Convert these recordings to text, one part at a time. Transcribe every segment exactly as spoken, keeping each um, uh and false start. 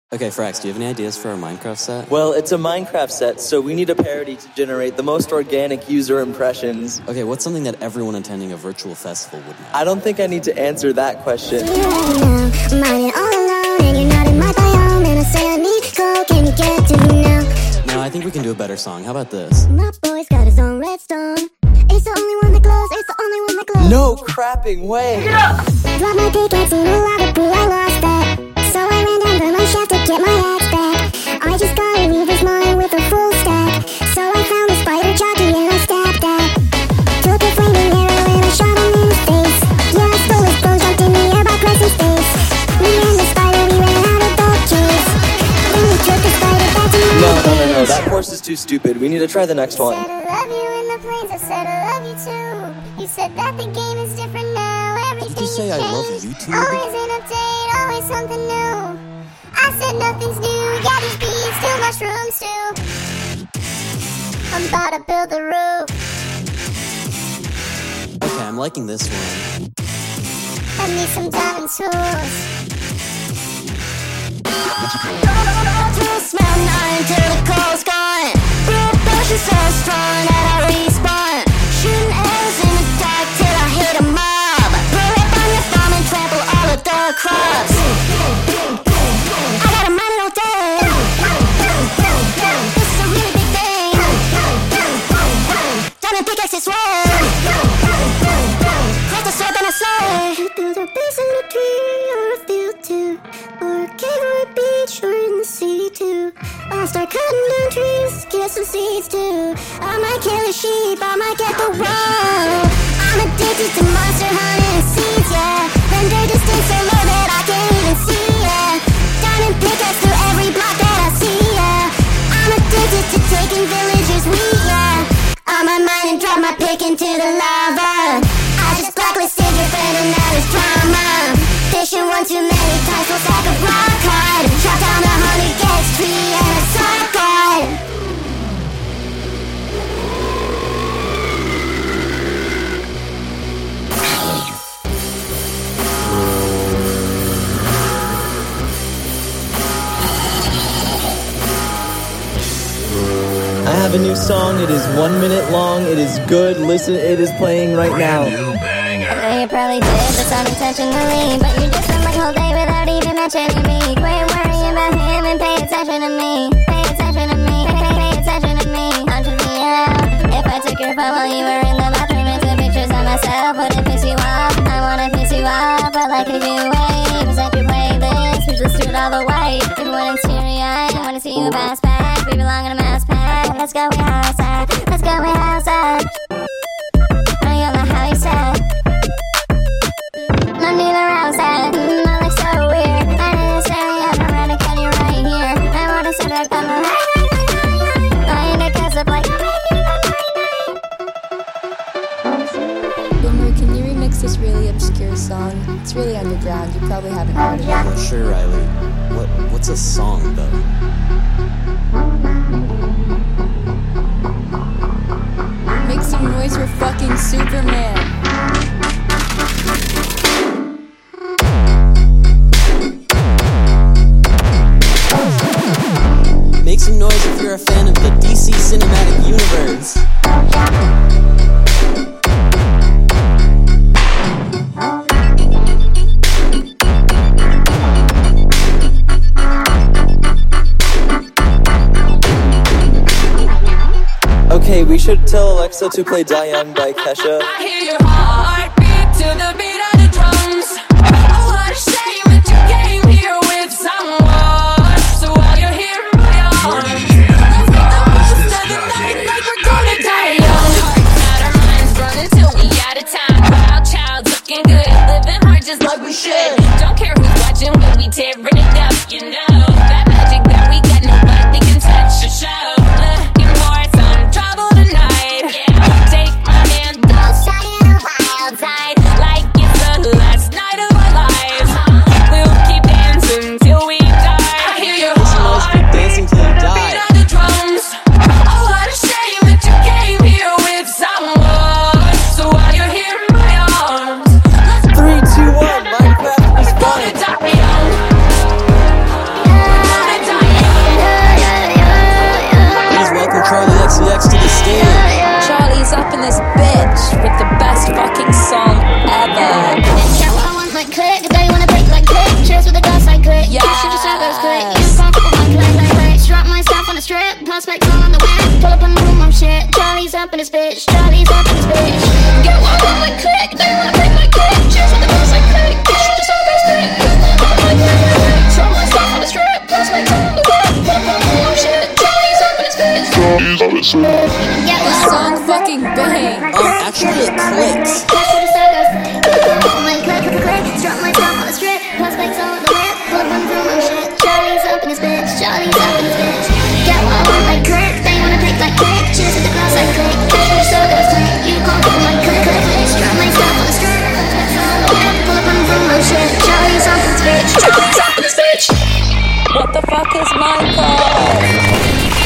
Okay, Frax, do you have any ideas for our Minecraft set? Well, it's a Minecraft set, so we need a parody to generate the most organic user impressions. Okay, what's something that everyone attending a virtual festival would know? I don't think I need to answer that question. No, I think we can do a better song. How about this? My boy's got his own redstone. It's the only one that glows, it's the only one that glows. No crapping way! Drop my pickaxe in the lava pool, I lost that. So I ran down to my shaft to get my axe back. I just gotta leave this mine with a full stack. So I found a spider jockey and I stabbed that. Took a flaming arrow and I shot him in his face. Yeah, I stole his bow, jumped in the air by pressing space. We ran the spider, we ran out of dog chase. Then we took the spider back to my No, no, no, no, that course is too stupid. We need to try the next one. I said I love you in the plains, I said I love you too. You said that the game is different now. Everything Did you say I love you too? Always an update, always something new. I said nothing's new, yeah, these bees still mushrooms too. I'm about to build a roof. Okay, I'm liking this one. I need some diamond tools. Smell nine till the cold's gone. Real push is so strong that I respawn. Shooting arrows in the dark till I hit a mob. Roll up on your farm and trample all of the crops. I gotta mine it all day. This is a really big thing. Diamond pickaxe is red. Craft a sword then I slay. You build a base in a tree or a field too, or a cave or a beach or in the sea too. I'll start cutting down trees, get some seeds too. I might kill a sheep, I might get the wool. I'm addicted to monster hunting and seeds, yeah. Render distance so low that I can't even see, yeah. Diamond pickaxe through every block that I see, yeah. I'm addicted to taking villagers' wheat, yeah. On my mind and drop my pick into the lava. I just blacklisted your friend and now there's drama. Fishing one too many times feels like a rock hard. Chop down a hundred gex tree and a socket. I have a new song. It is one minute long. It is good. Listen, it is playing right now. I know you probably did this unintentionally, but you just spent like a whole day without even mentioning me. Quit worrying about him and pay attention to me. Pay attention to me. Pay, pay, pay attention to me. Onto the out. If I took your phone while you were in the bathroom and took pictures of myself, would it piss you off? I wanna piss you off, but like a new wave. Present your playlist, we just do it all the way. People wouldn't teary-eyed, I wanna see you pass back. We belong in a mouse pack. Let's go, we outside. Let's go, we outside. I got my house set. None neither outside. Mm, I look so weird. I didn't say I'm around and can you right here. I wanna sit back on the right, right, right, right. I ain't a gossip like Boomer, can you remix this really obscure song? It's really underground. You probably haven't heard of it. Sure, Riley. What What's a song, though? Make some noise for fucking Superman. Make some noise if you're a fan of the D C Cinematic Universe. Okay, we should tell Alexa to play Die Young by Kesha. I hear your heartbeat to the beat of the drums. I wanna say that you came here with someone. So while you're here, my arms, let's make the most of the night like we're gonna die young. Hearts out our minds, running till we out of time. Wild child, looking good, living hard just like we should. Don't care who's watching when we tearing it up, you know. That magic that we got, nobody can touch or show. Looking for some trouble tonight. Yeah, take my hand, don't shine it away. up in this bitch. Charlie's up in this bitch. Get one on my click, they wanna take my kick. Cheers with the girls like click, bitch, you just all go stick. Throw my stuff on the strip, plus my tongue on the whip. Put up on my shit, Charlie's up in this bitch. Charlie's up in this bitch. Get This one song fucking bangs. Um, actually it clicks. That's what the song goes. On my click, click, click. Drop my top on the strip, plus my tongue on the whip. Put up on my shit, Charlie's up in this bitch. Charlie's up in this bitch. Get one on my click, they wanna take my click. Cheers with the girls like click, that's what the song goes. You can't put my click, click, click. Drop my stuff on the strip, pull up on my shit. Charlie's up in this bitch. Charlie's up in this bitch. What the fuck is mine called?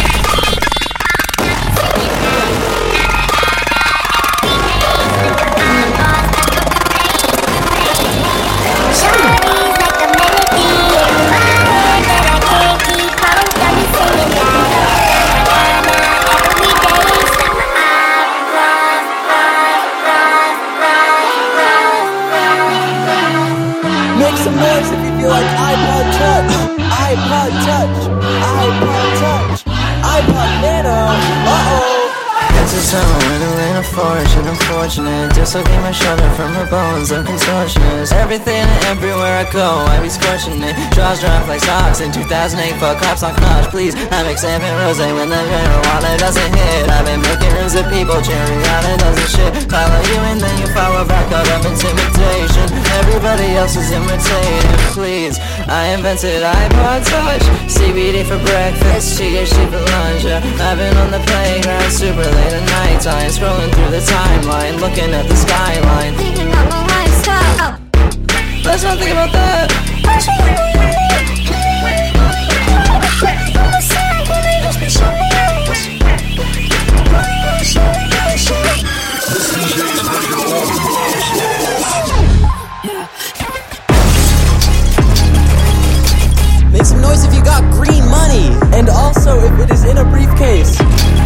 Make some noise if you feel like iPod Touch, iPod Touch, iPod Touch, iPod Nano, uh-oh. It's a summer when it ain't a fortune, unfortunate. Dislocate my shoulder from her bones, I'm contortionist. Everything and everywhere I go, I be scorching it. Draws drop like socks in two thousand eight. Fuck cops on crush, please. I make Sam and Rose when the marijuana doesn't hit. I've been making rooms of people cheering out and doesn't shit. Follow you and then you follow back out of intimidation. Everybody else is imitating, please. I invented iPod Touch, C B D for breakfast, she gets shit for lunch. Yeah. I've been on the playground super late at night time, scrolling through the timeline, looking at the skyline. Thinking about my lifestyle. Let's not think about that. Make some noise if you got green money. And also if it is in a briefcase.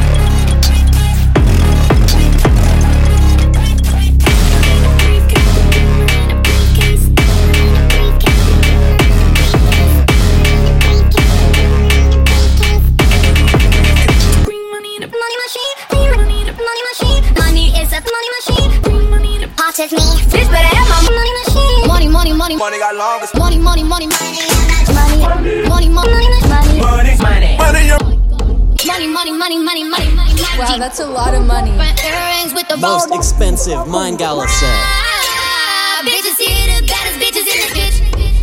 With me, bitch better have my money machine. Money, money, money, money got longest. Money, money, money, money, money, money, money, money, money, money, money, money, money, money, money. Wow, that's a lot of money. Earrings with the Most expensive Mind Gala set. Bitches here, the baddest bitches in this bitch.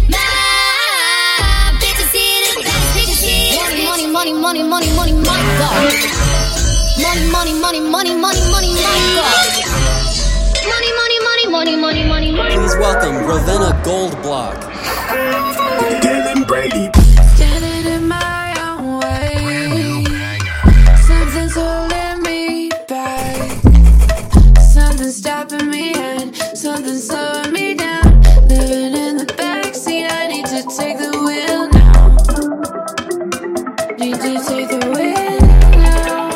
My bitches here, the baddest bitches here. Money, money, money, money, money, money, my God. Money, money, money, money, money, money, my God. Money, money, money, money, money, money, money. Please welcome Ravenna Goldblock. Dylan Brady. Standing in my own way. Something's holding me back. Something's stopping me and something's slowing me down. Living in the backseat, I need to take the wheel now. Need to take the wheel now.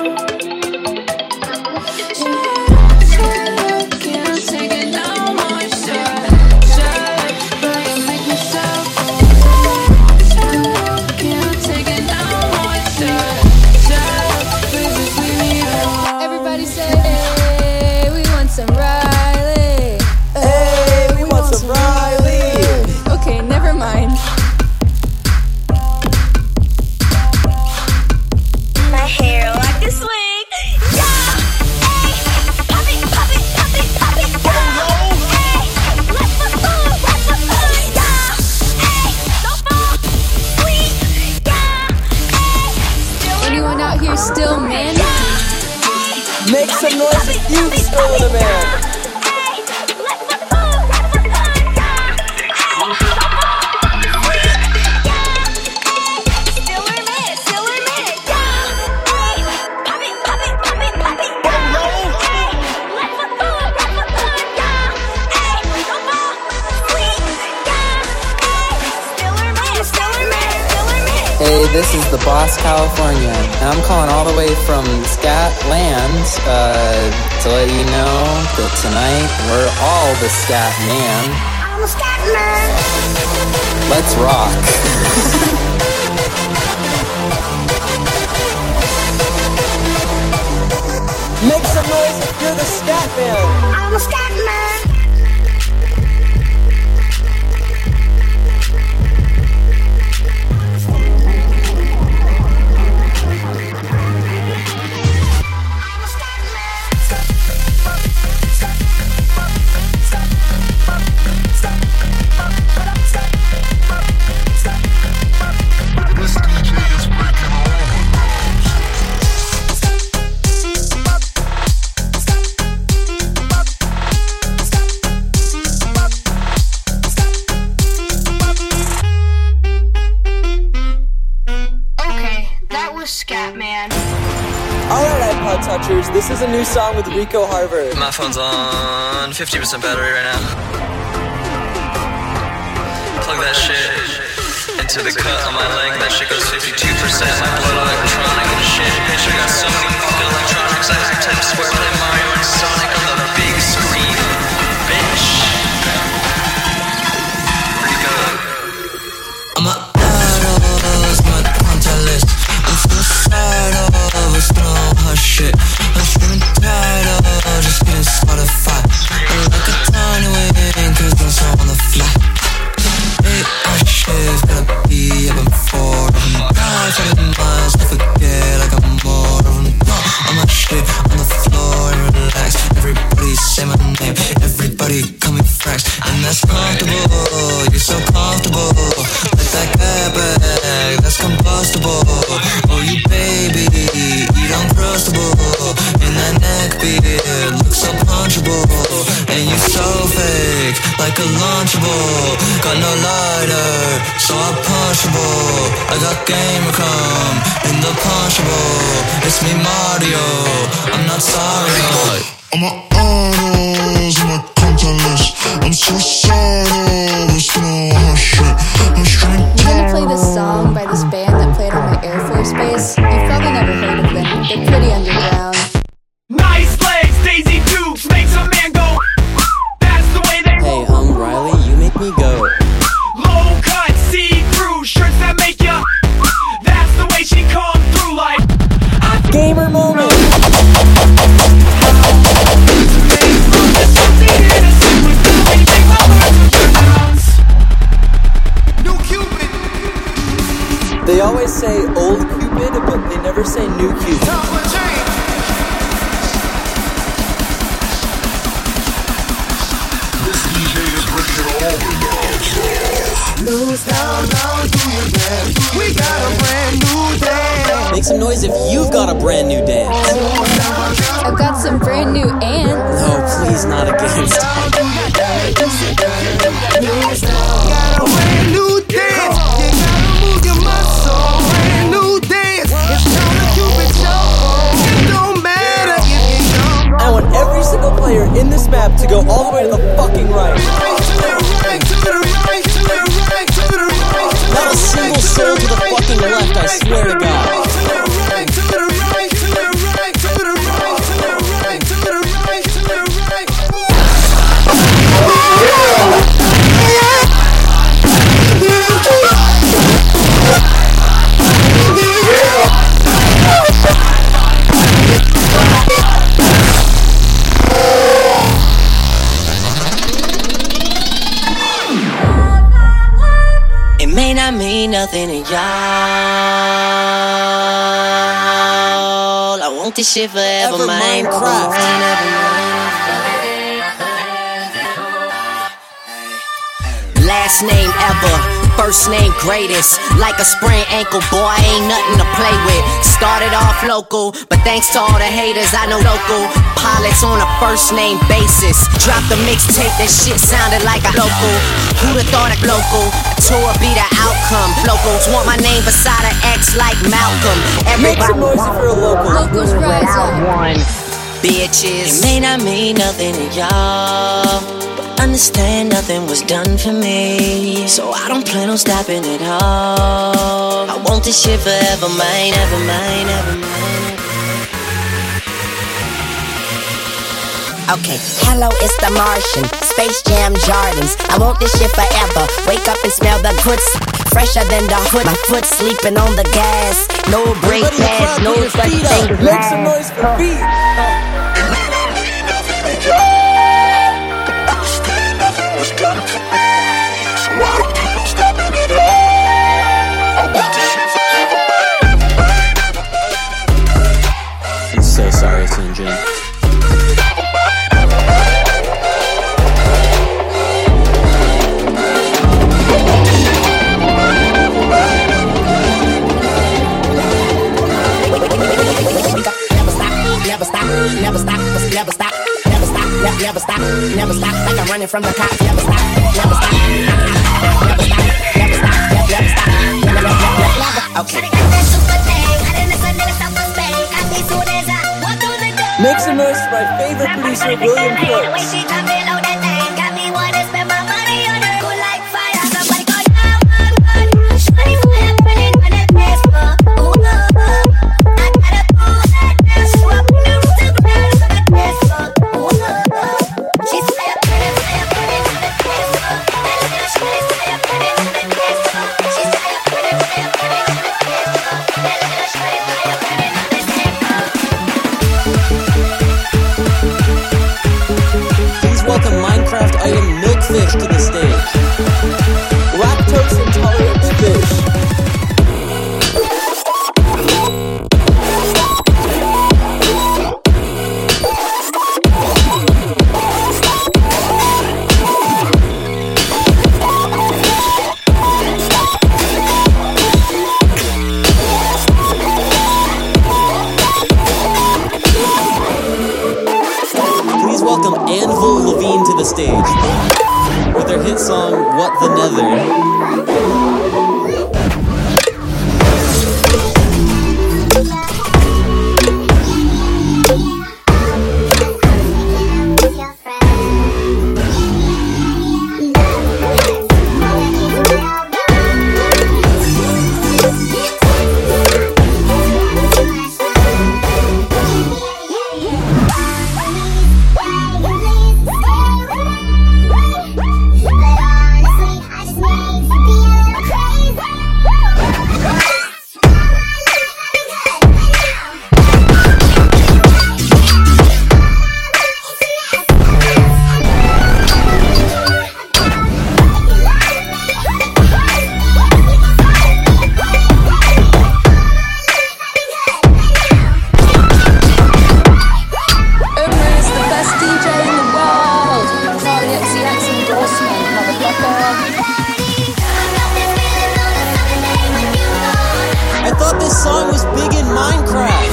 Shut, can't take it no more. Shut, shut, but I make myself. Shut, can't take it no more. Shut, shut, please just leave me alone. Everybody say, hey, we want some Riley. Hey, we want some Riley. Okay, never mind. My hair like a swing. Yeah, hey, pop it, pop it, pop it, pop it. Yeah, hey, let's the food, let's the food. Yeah, hey, don't fall asleep. Yeah, hey, Anyone out here still man? Make some noise if you've stolen a man. hey, let's the food, let's the food. Yeah, hey, don't fall asleep. Yeah, hey, still a man, still a man. Yeah, hey, pop it, pop it, pop it, pop it. Yeah, hey, let's the food, let's the food. Yeah, hey, don't fall asleep. Yeah, hey, still a man, still a man, still a man. Hey, this is the Boss California, and I'm calling all the way from Scat Land uh, to let you know that tonight we're all the Scat Man. I'm a scat man. Let's rock. Make some noise you're the scat man. I'm a scat man. Alright, iPod Touchers, this is a new song with Rico Harvard. My phone's on fifty percent battery right now. Plug that shit into the cut on my leg. That shit goes fifty-two percent. My blood electronic and shit. Bitch, I got so many fucking electronics. I have to swear play Mario and Sonic on the big screen. Bitch. Rico. I'm a idol, my contact list. I'm suicidal, it's no hush shit. I'm screaming title, just getting Spotify. I'm like a tiny wing, cause I'm so on the fly. Hey, I shit's gotta be up in four of them. God, for the miles, I forget like I'm more of them. No, I'm a shit on the floor and relax. Everybody say my name, everybody call me Frax. And that's comfortable, you're so comfortable. Like that airbag, that's combustible. Oh, you baby, eat uncrustable. And that neck beard looks so punchable. And you so fake, like a Lunchable. Got no lighter, so I'm punchable. I got gamer come in the punchable. It's me Mario, I'm not sorry. I'm a idols, I'm a contact list. I'm suicidal, it's no hush shit. I'm screaming. I'm gonna play this song by this band that played on my Air Force Base. You've probably never heard of them. They're pretty underground. Nice legs, Daisy Dukes makes a man go. That's the way they Hey, I'm Riley, you make me go. low cut, see through shirts that make ya. That's the way she come through like I Gamer moment! New Cupid. They always say old Cupid, but they never say new Cupid. Top of change. This D J is breaking all the knobs. Lose how long do you dance? We got a brand new dance. Make some noise if you've got a brand new dance. I've got some brand new ants. No, please, not against. Got a brand new dance. You gotta move your muscle. Brand new dance. It's time to Cupid show. It don't matter if you don't. I want every single player in this map to go all the way to the fucking right. Not a single soul to the fucking left, I swear to God. It may not mean nothing to y'all. I want this shit forever, Ever mine. Minecraft. Last name ever, first name greatest. Like a sprained ankle, boy, ain't nothing to play with. Started off local, but thanks to all the haters, I know local pilots on a first name basis. Dropped the mixtape, that shit sounded like a local. Who'da thought a local? A tour be the outcome. Locals want my name beside an X like Malcolm. Make some noise if you're a local. Locals rise up. One. Bitches, it may not mean nothing to y'all, but understand nothing was done for me, so I don't plan on stopping at all. I want this shit forever, mine, ever mine, ever mine. Okay, hello, it's the Martian, Space Jam Jardins. I want this shit forever. Wake up and smell the goods, fresher than the hood. My foot sleeping on the gas. No brake pads, no such thing as Make some noise for beat. running from the cops. Never stop, never stop, never stop, never stop, never stop, never stop. Okay. Mix and Merch by favorite producer William Crooks. Fish to the stage. Lactose intolerant fish. Please welcome Anvil Levine to the stage with their hit song, What the Nether. I thought this song was big in Minecraft.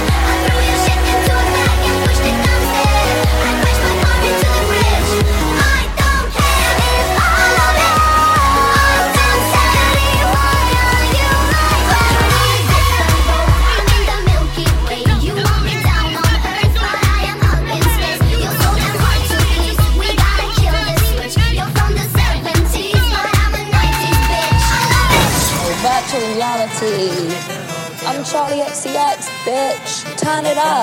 Virtual reality. I'm Charlie X C X, bitch. Turn it up.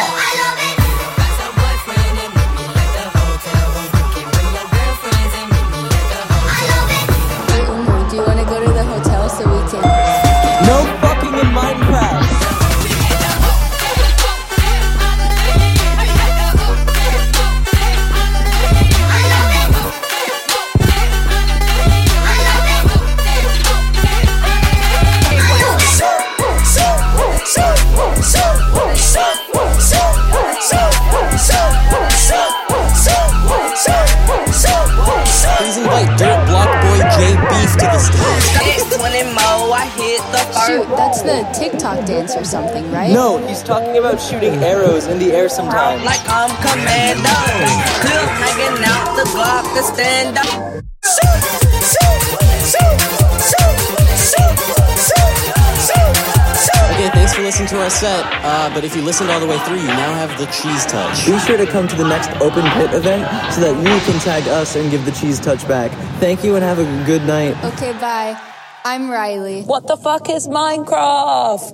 Do you want to go to the hotel so we can... No fucking in Minecraft. Please invite Dirt Block Boy J Beef to the stage. Shoot, that's the TikTok dance or something, right? No, he's talking about shooting arrows in the air sometimes. Like I'm commando. Clip hanging out the Glock to stand up. Okay, thanks for listening to our set, uh, but if you listened all the way through, you now have the cheese touch. Be sure to come to the next Open Pit event so that you can tag us and give the cheese touch back. Thank you and have a good night. Okay, bye. I'm Riley. What the fuck is Minecraft?